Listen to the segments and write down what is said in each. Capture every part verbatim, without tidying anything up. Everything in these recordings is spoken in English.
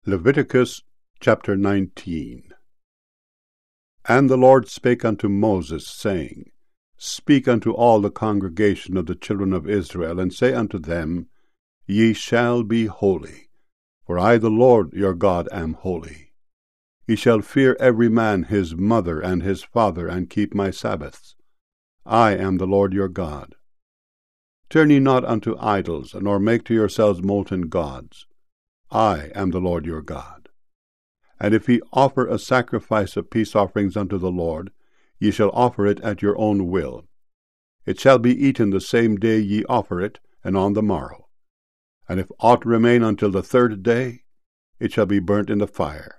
Leviticus chapter nineteen. And the Lord spake unto Moses, saying, Speak unto all the congregation of the children of Israel, and say unto them, Ye shall be holy, for I the Lord your God am holy. Ye shall fear every man his mother and his father, and keep my Sabbaths. I am the Lord your God. Turn ye not unto idols, nor make to yourselves molten gods. I am the Lord your God. And if ye offer a sacrifice of peace offerings unto the Lord, ye shall offer it at your own will. It shall be eaten the same day ye offer it, and on the morrow. And if aught remain until the third day, it shall be burnt in the fire.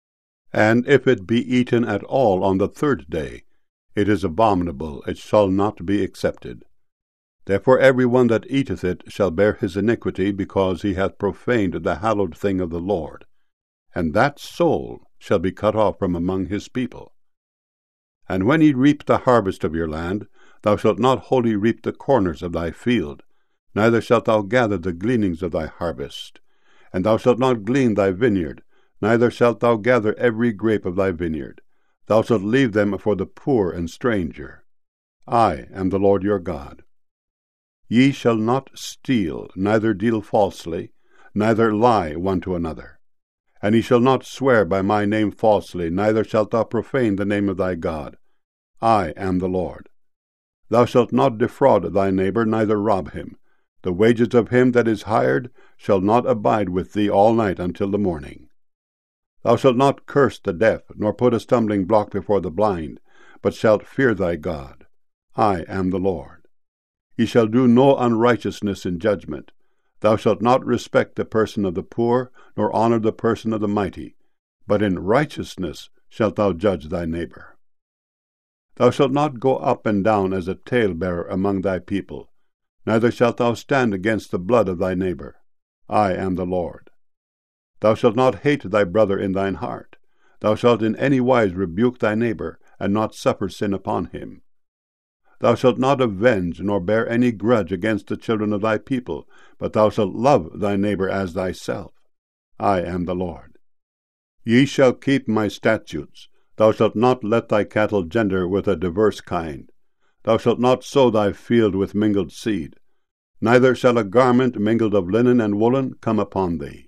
And if it be eaten at all on the third day, it is abominable, it shall not be accepted. Therefore every one that eateth it shall bear his iniquity, because he hath profaned the hallowed thing of the Lord. And that soul shall be cut off from among his people. And when ye reap the harvest of your land, thou shalt not wholly reap the corners of thy field, neither shalt thou gather the gleanings of thy harvest. And thou shalt not glean thy vineyard, neither shalt thou gather every grape of thy vineyard. Thou shalt leave them for the poor and stranger. I am the Lord your God. Ye shall not steal, neither deal falsely, neither lie one to another. And ye shall not swear by my name falsely, neither shalt thou profane the name of thy God. I am the Lord. Thou shalt not defraud thy neighbor, neither rob him. The wages of him that is hired shall not abide with thee all night until the morning. Thou shalt not curse the deaf, nor put a stumbling block before the blind, but shalt fear thy God. I am the Lord. Ye shall do no unrighteousness in judgment. Thou shalt not respect the person of the poor, nor honor the person of the mighty, but in righteousness shalt thou judge thy neighbor. Thou shalt not go up and down as a talebearer among thy people, neither shalt thou stand against the blood of thy neighbor. I am the Lord. Thou shalt not hate thy brother in thine heart. Thou shalt in any wise rebuke thy neighbor, and not suffer sin upon him. Thou shalt not avenge, nor bear any grudge against the children of thy people, but thou shalt love thy neighbor as thyself. I am the Lord. Ye shall keep my statutes. Thou shalt not let thy cattle gender with a diverse kind. Thou shalt not sow thy field with mingled seed. Neither shall a garment mingled of linen and woolen come upon thee.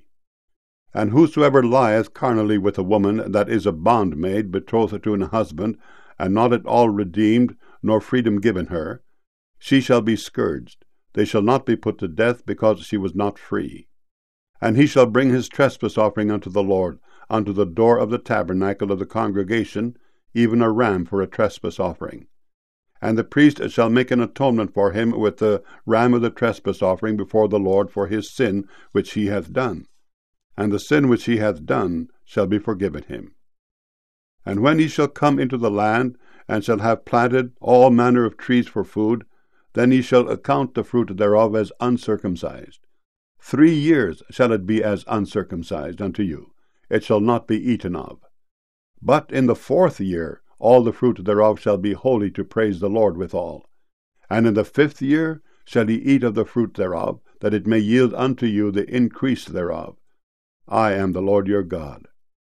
And whosoever lieth carnally with a woman that is a bondmaid betrothed to an husband, and not at all redeemed, nor freedom given her, she shall be scourged. They shall not be put to death, because she was not free. And he shall bring his trespass offering unto the Lord, unto the door of the tabernacle of the congregation, even a ram for a trespass offering. And the priest shall make an atonement for him with the ram of the trespass offering before the Lord for his sin which he hath done. And the sin which he hath done shall be forgiven him. And when he shall come into the land, and shall have planted all manner of trees for food, then ye shall account the fruit thereof as uncircumcised. Three years shall it be as uncircumcised unto you. It shall not be eaten of. But in the fourth year all the fruit thereof shall be holy to praise the Lord withal. And in the fifth year shall ye eat of the fruit thereof, that it may yield unto you the increase thereof. I am the Lord your God.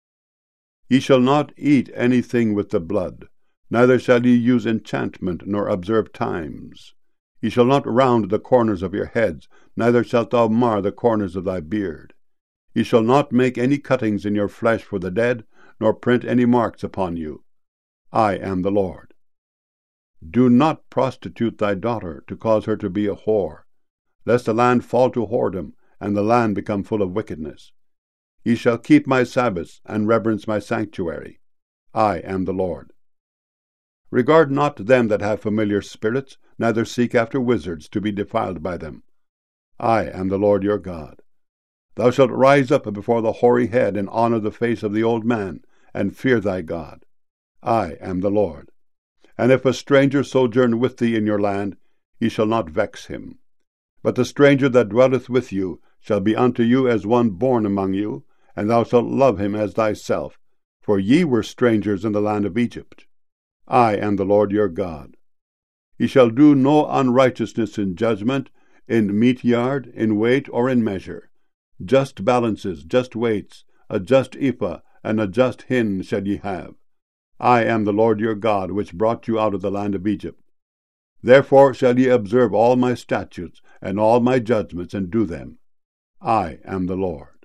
Ye shall not eat anything with the blood, neither shall ye use enchantment, nor observe times. Ye shall not round the corners of your heads, neither shalt thou mar the corners of thy beard. Ye shall not make any cuttings in your flesh for the dead, nor print any marks upon you. I am the Lord. Do not prostitute thy daughter, to cause her to be a whore, lest the land fall to whoredom, and the land become full of wickedness. Ye shall keep my Sabbaths, and reverence my sanctuary. I am the Lord. Regard not them that have familiar spirits, neither seek after wizards to be defiled by them. I am the Lord your God. Thou shalt rise up before the hoary head, and honor the face of the old man, and fear thy God. I am the Lord. And if a stranger sojourn with thee in your land, ye shall not vex him. But the stranger that dwelleth with you shall be unto you as one born among you, and thou shalt love him as thyself, for ye were strangers in the land of Egypt. I am the Lord your God. Ye shall do no unrighteousness in judgment, in meat yard, in weight, or in measure. Just balances, just weights, a just ephah, and a just hin shall ye have. I am the Lord your God, which brought you out of the land of Egypt. Therefore shall ye observe all my statutes, and all my judgments, and do them. I am the Lord.